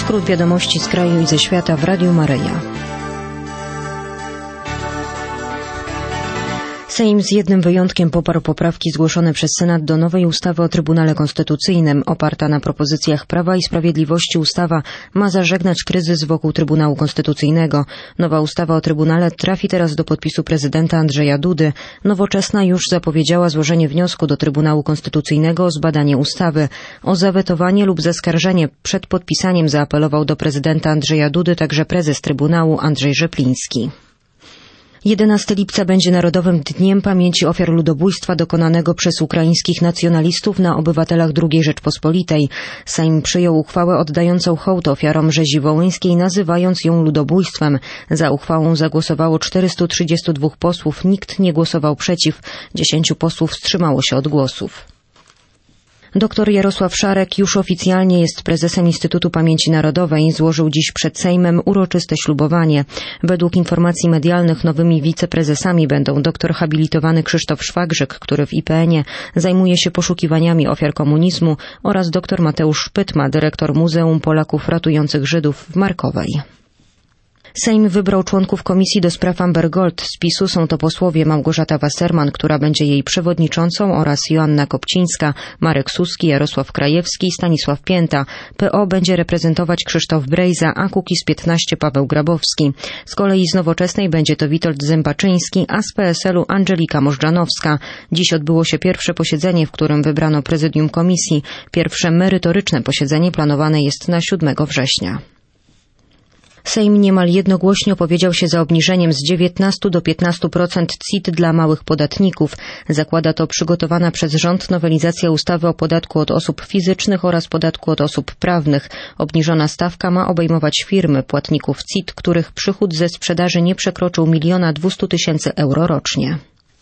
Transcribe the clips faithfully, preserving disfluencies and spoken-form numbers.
Skrót wiadomości z kraju i ze świata w Radiu Maryja. Sejm z jednym wyjątkiem poparł poprawki zgłoszone przez Senat do nowej ustawy o Trybunale Konstytucyjnym. Oparta na propozycjach Prawa i Sprawiedliwości ustawa ma zażegnać kryzys wokół Trybunału Konstytucyjnego. Nowa ustawa o Trybunale trafi teraz do podpisu prezydenta Andrzeja Dudy. Nowoczesna już zapowiedziała złożenie wniosku do Trybunału Konstytucyjnego o zbadanie ustawy. O zawetowanie lub zaskarżenie przed podpisaniem zaapelował do prezydenta Andrzeja Dudy także prezes Trybunału Andrzej Rzepliński. jedenastego lipca będzie Narodowym Dniem Pamięci Ofiar Ludobójstwa dokonanego przez ukraińskich nacjonalistów na obywatelach drugiej Rzeczpospolitej. Sejm przyjął uchwałę oddającą hołd ofiarom rzezi wołyńskiej, nazywając ją ludobójstwem. Za uchwałą zagłosowało czterystu trzydziestu dwóch posłów, nikt nie głosował przeciw, dziesięciu posłów wstrzymało się od głosów. Doktor Jarosław Szarek już oficjalnie jest prezesem Instytutu Pamięci Narodowej. Złożył dziś przed Sejmem uroczyste ślubowanie. Według informacji medialnych nowymi wiceprezesami będą doktor habilitowany Krzysztof Szwagrzyk, który w I P N ie zajmuje się poszukiwaniami ofiar komunizmu, oraz doktor Mateusz Pytma, dyrektor Muzeum Polaków Ratujących Żydów w Markowej. Sejm wybrał członków Komisji do spraw Amber Gold. Z PiSu są to posłowie Małgorzata Wasserman, która będzie jej przewodniczącą, oraz Joanna Kopcińska, Marek Suski, Jarosław Krajewski i Stanisław Pięta. P O będzie reprezentować Krzysztof Brejza, a Kukiz piętnaście Paweł Grabowski. Z kolei z Nowoczesnej będzie to Witold Zębaczyński, a z P S L u Andżelika Możdżanowska. Dziś odbyło się pierwsze posiedzenie, w którym wybrano prezydium komisji. Pierwsze merytoryczne posiedzenie planowane jest na siódmego września. Sejm niemal jednogłośnie opowiedział się za obniżeniem z dziewiętnastu do piętnastu procent C I T dla małych podatników. Zakłada to przygotowana przez rząd nowelizacja ustawy o podatku od osób fizycznych oraz podatku od osób prawnych. Obniżona stawka ma obejmować firmy płatników C I T, których przychód ze sprzedaży nie przekroczył miliona dwustu tysięcy euro rocznie.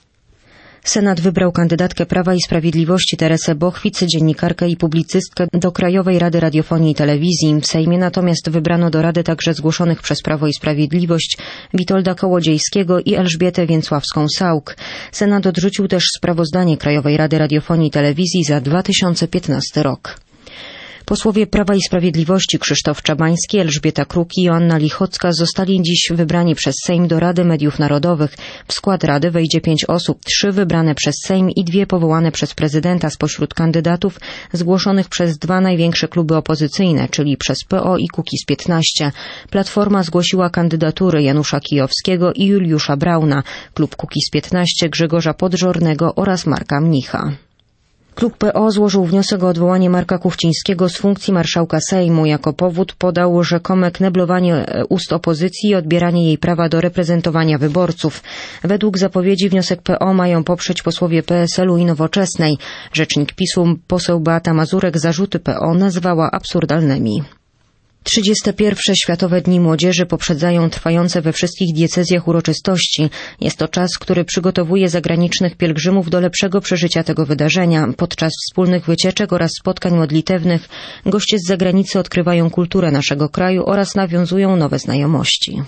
Senat wybrał kandydatkę Prawa i Sprawiedliwości Teresę Bochwic, dziennikarkę i publicystkę, do Krajowej Rady Radiofonii i Telewizji. W Sejmie natomiast wybrano do Rady także zgłoszonych przez Prawo i Sprawiedliwość Witolda Kołodziejskiego i Elżbietę Więcławską-Sauk. Senat odrzucił też sprawozdanie Krajowej Rady Radiofonii i Telewizji za dwa tysiące piętnasty rok. Posłowie Prawa i Sprawiedliwości Krzysztof Czabański, Elżbieta Kruk i Joanna Lichocka zostali dziś wybrani przez Sejm do Rady Mediów Narodowych. W skład Rady wejdzie pięć osób, trzy wybrane przez Sejm i dwie powołane przez prezydenta spośród kandydatów zgłoszonych przez dwa największe kluby opozycyjne, czyli przez P O i Kukiz piętnaście. Platforma zgłosiła kandydatury Janusza Kijowskiego i Juliusza Brauna, klub Kukiz piętnaście Grzegorza Podżornego oraz Marka Mnicha. Klub P O złożył wniosek o odwołanie Marka Kuchcińskiego z funkcji marszałka Sejmu. Jako powód podał rzekome kneblowanie ust opozycji i odbieranie jej prawa do reprezentowania wyborców. Według zapowiedzi wniosek P O mają poprzeć posłowie P S L u i Nowoczesnej. Rzecznik PiSu poseł Beata Mazurek zarzuty P O nazwała absurdalnymi. trzydzieste pierwsze Światowe Dni Młodzieży poprzedzają trwające we wszystkich diecezjach uroczystości. Jest to czas, który przygotowuje zagranicznych pielgrzymów do lepszego przeżycia tego wydarzenia. Podczas wspólnych wycieczek oraz spotkań modlitewnych goście z zagranicy odkrywają kulturę naszego kraju oraz nawiązują nowe znajomości.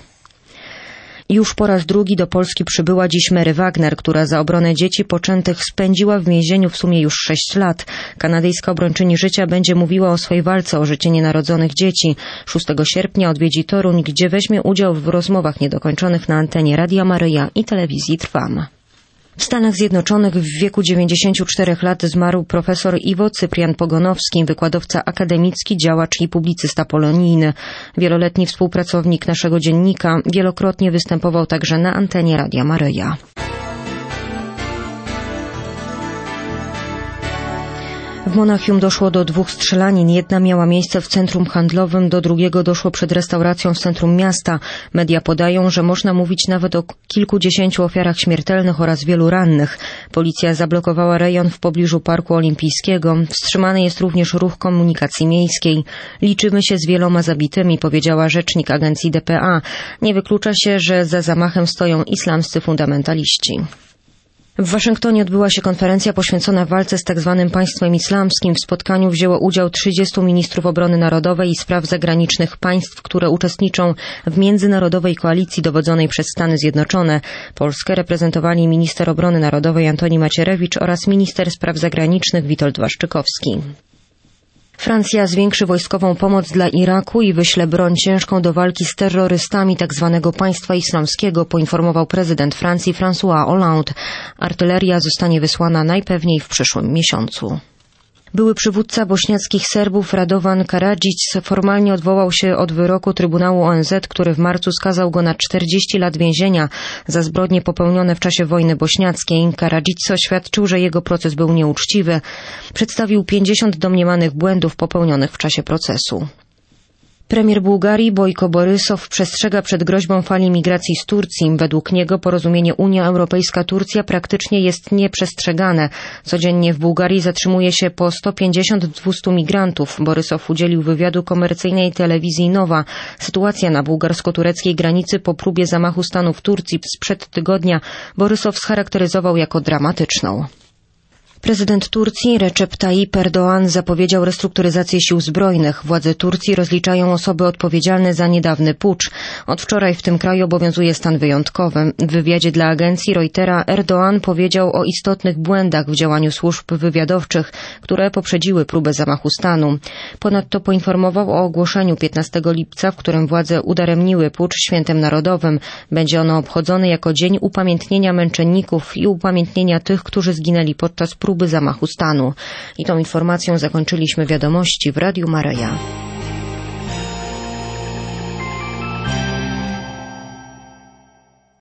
Już po raz drugi do Polski przybyła dziś Mary Wagner, która za obronę dzieci poczętych spędziła w więzieniu w sumie już sześć lat. Kanadyjska obrończyni życia będzie mówiła o swojej walce o życie nienarodzonych dzieci. szóstego sierpnia odwiedzi Toruń, gdzie weźmie udział w rozmowach niedokończonych na antenie Radia Maryja i telewizji Trwam. W Stanach Zjednoczonych w wieku dziewięćdziesięciu czterech lat zmarł profesor Iwo Cyprian Pogonowski, wykładowca akademicki, działacz i publicysta polonijny. Wieloletni współpracownik naszego dziennika, wielokrotnie występował także na antenie Radia Maryja. W Monachium doszło do dwóch strzelanin. Jedna miała miejsce w centrum handlowym, do drugiego doszło przed restauracją w centrum miasta. Media podają, że można mówić nawet o kilkudziesięciu ofiarach śmiertelnych oraz wielu rannych. Policja zablokowała rejon w pobliżu Parku Olimpijskiego. Wstrzymany jest również ruch komunikacji miejskiej. Liczymy się z wieloma zabitymi, powiedziała rzecznik agencji D P A. Nie wyklucza się, że za zamachem stoją islamscy fundamentaliści. W Waszyngtonie odbyła się konferencja poświęcona walce z tzw. państwem islamskim. W spotkaniu wzięło udział trzydziestu ministrów obrony narodowej i spraw zagranicznych państw, które uczestniczą w międzynarodowej koalicji dowodzonej przez Stany Zjednoczone. Polskę reprezentowali minister obrony narodowej Antoni Macierewicz oraz minister spraw zagranicznych Witold Waszczykowski. Francja zwiększy wojskową pomoc dla Iraku i wyśle broń ciężką do walki z terrorystami tzw. państwa islamskiego, poinformował prezydent Francji François Hollande. Artyleria zostanie wysłana najpewniej w przyszłym miesiącu. Były przywódca bośniackich Serbów Radovan Karadzic formalnie odwołał się od wyroku Trybunału O N Z, który w marcu skazał go na czterdzieści lat więzienia za zbrodnie popełnione w czasie wojny bośniackiej. Karadzic oświadczył, że jego proces był nieuczciwy. Przedstawił pięćdziesiąt domniemanych błędów popełnionych w czasie procesu. Premier Bułgarii Bojko Borysow przestrzega przed groźbą fali migracji z Turcji. Według niego porozumienie Unia Europejska-Turcja praktycznie jest nieprzestrzegane. Codziennie w Bułgarii zatrzymuje się po sto pięćdziesiąt do dwustu migrantów. Borysow udzielił wywiadu komercyjnej telewizji Nowa. Sytuacja na bułgarsko-tureckiej granicy po próbie zamachu stanu w Turcji sprzed tygodnia Borysow scharakteryzował jako dramatyczną. Prezydent Turcji Recep Tayyip Erdoğan zapowiedział restrukturyzację sił zbrojnych. Władze Turcji rozliczają osoby odpowiedzialne za niedawny pucz. Od wczoraj w tym kraju obowiązuje stan wyjątkowy. W wywiadzie dla agencji Reutera Erdoğan powiedział o istotnych błędach w działaniu służb wywiadowczych, które poprzedziły próbę zamachu stanu. Ponadto poinformował o ogłoszeniu piętnastego lipca, w którym władze udaremniły pucz świętem narodowym. Będzie ono obchodzone jako dzień upamiętnienia męczenników i upamiętnienia tych, którzy zginęli podczas próby próby zamachu stanu. I tą informacją zakończyliśmy wiadomości w Radiu Maryja.